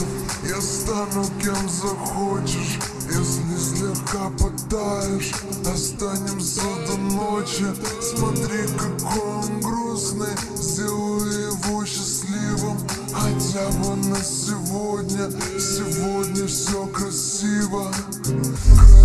ответов. Я стану кем захочешь, если слегка потаешь. Останемся до ночи, смотри, какой он грустный. Сделаю его счастливым хотя бы на сегодня. Сегодня все красиво.